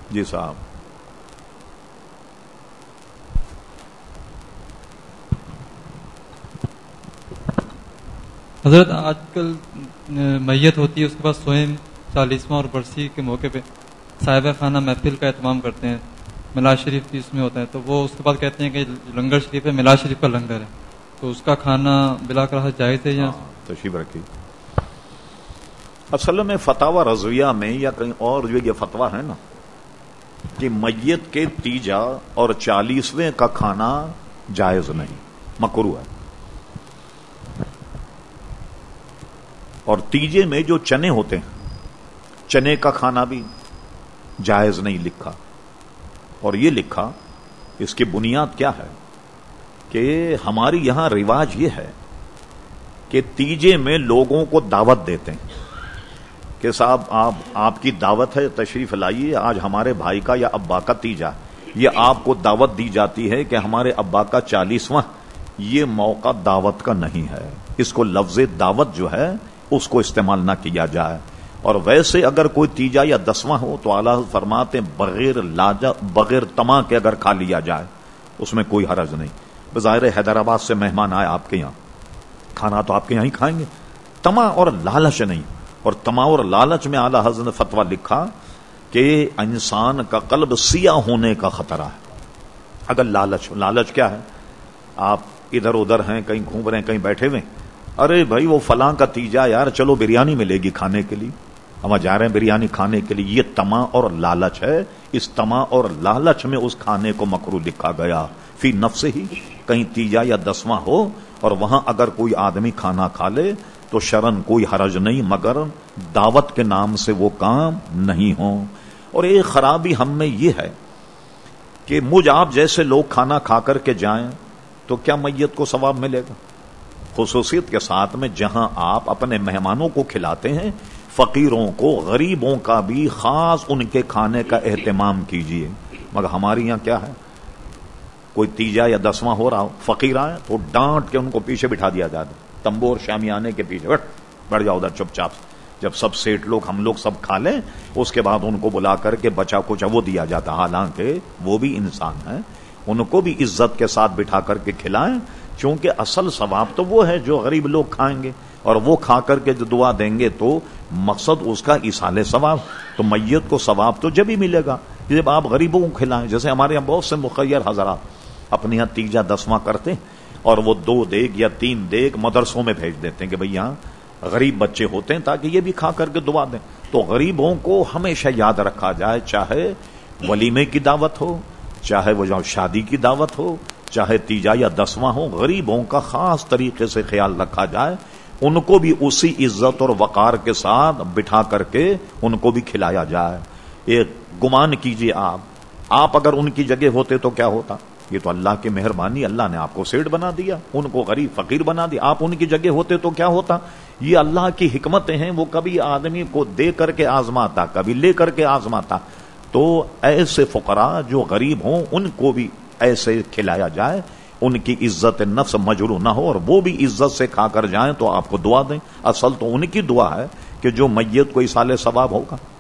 جی صاحب. حضرت آج کل میت ہوتی ہے، اس کے بعد سوئم 40واں اور برسی کے موقع پہ صاحب خانہ محفل کا اہتمام کرتے ہیں، میلاد شریف بھی اس میں ہوتا ہے، تو وہ اس کے بعد کہتے ہیں کہ لنگر شریف ہے، میلاد شریف کا لنگر ہے، تو اس کا کھانا بلا کراہت جائز ہے یا؟ تشریف رکھیے. اصل میں فتاوی رضویہ میں یا کہیں اور جو یہ فتویٰ ہے نا کہ میت کے تیجا اور 40ویں کا کھانا جائز نہیں، مکروہ ہے. اور تیجے میں جو چنے ہوتے ہیں، چنے کا کھانا بھی جائز نہیں لکھا. اور یہ لکھا، اس کی بنیاد کیا ہے کہ ہماری یہاں رواج یہ ہے کہ تیجے میں لوگوں کو دعوت دیتے ہیں کہ صاحب آپ کی دعوت ہے، تشریف لائیے، آج ہمارے بھائی کا یا ابا کا تیجا، یہ آپ کو دعوت دی جاتی ہے کہ ہمارے ابا کا 40واں. یہ موقع دعوت کا نہیں ہے، اس کو لفظ دعوت جو ہے اس کو استعمال نہ کیا جائے. اور ویسے اگر کوئی تیجا یا 10واں ہو تو اعلیٰ فرماتے بغیر طمع کے اگر کھا لیا جائے اس میں کوئی حرج نہیں. بظاہر حیدرآباد سے مہمان آئے آپ کے یہاں، کھانا تو آپ کے یہاں ہی کھائیں گے، طمع اور لالچ نہیں. اور طمع اور لالچ میں اعلیٰ حضرت نے فتویٰ لکھا کہ انسان کا قلب سیاہ ہونے کا خطرہ ہے اگر لالچ کیا ہے؟ آپ ادھر ادھر ہیں، کہیں گھوم رہے ہیں، کہیں بیٹھے ہوئے، ارے بھائی وہ فلاں کا تیجا یار، چلو بریانی ملے گی کھانے کے لیے، ہم جا رہے ہیں بریانی کھانے کے لیے. یہ طمع اور لالچ ہے. اس طمع اور لالچ میں اس کھانے کو مکروہ لکھا گیا فی نفس ہی. کہیں تیجا یا 10واں ہو اور وہاں اگر کوئی آدمی کھانا کھا لے تو شرن کوئی حرج نہیں، مگر دعوت کے نام سے وہ کام نہیں ہوں. اور ایک خرابی ہم میں یہ ہے کہ مجھ آپ جیسے لوگ کھانا کھا کر کے جائیں تو کیا میت کو ثواب ملے گا؟ خصوصیت کے ساتھ میں جہاں آپ اپنے مہمانوں کو کھلاتے ہیں، فقیروں کو، غریبوں کا بھی خاص ان کے کھانے کا اہتمام کیجیے. مگر ہمارے یہاں کیا ہے، کوئی تیجا یا 10واں ہو رہا ہو، فقیر آئے تو ڈانٹ کے ان کو پیچھے بٹھا دیا جاتا، تمبو اور شامیانے کے پیچھے بڑھ جاؤ ادھر چپ چاپ. جب سب سیٹ لوگ ہم لوگ سب کھا لیں اس کے بعد ان کو بلا کر کے بچا کچا وہ دیا جاتا. حالانکہ وہ بھی انسان ہیں، ان کو بھی عزت کے ساتھ بٹھا کر کے کھلائیں، چونکہ اصل ثواب تو وہ ہے جو غریب لوگ کھائیں گے اور وہ کھا کر کے جو دعا دیں گے تو مقصد اس کا ایصال ثواب. تو میت کو ثواب تو جب ہی ملے گا جب آپ غریبوں کو کھلائیں. جیسے ہمارے یہاں بہت سے مخیر حضرات اپنے یہاں تیجا 10واں کرتے ہیں اور وہ 2 دیگ یا 3 دیگ مدرسوں میں بھیج دیتے ہیں کہ بھئی یہاں غریب بچے ہوتے ہیں تاکہ یہ بھی کھا کر کے دعا دیں. تو غریبوں کو ہمیشہ یاد رکھا جائے، چاہے ولیمے کی دعوت ہو، چاہے وہ شادی کی دعوت ہو، چاہے تیجا یا 10واں ہو، غریبوں کا خاص طریقے سے خیال رکھا جائے. ان کو بھی اسی عزت اور وقار کے ساتھ بٹھا کر کے ان کو بھی کھلایا جائے. ایک گمان کیجئے آپ اگر ان کی جگہ ہوتے تو کیا ہوتا؟ یہ تو اللہ کی مہربانی، اللہ نے آپ کو سیٹ بنا دیا، ان کو غریب فقیر بنا دیا. آپ ان کی جگہ ہوتے تو کیا ہوتا؟ یہ اللہ کی حکمتیں ہیں، وہ کبھی آدمی کو دے کر کے آزماتا، کبھی لے کر کے آزماتا. تو ایسے فقراء جو غریب ہوں ان کو بھی ایسے کھلایا جائے، ان کی عزت نفس مجروح نہ ہو اور وہ بھی عزت سے کھا کر جائیں تو آپ کو دعا دیں. اصل تو ان کی دعا ہے کہ جو میت کو ایصال ثواب ہوگا.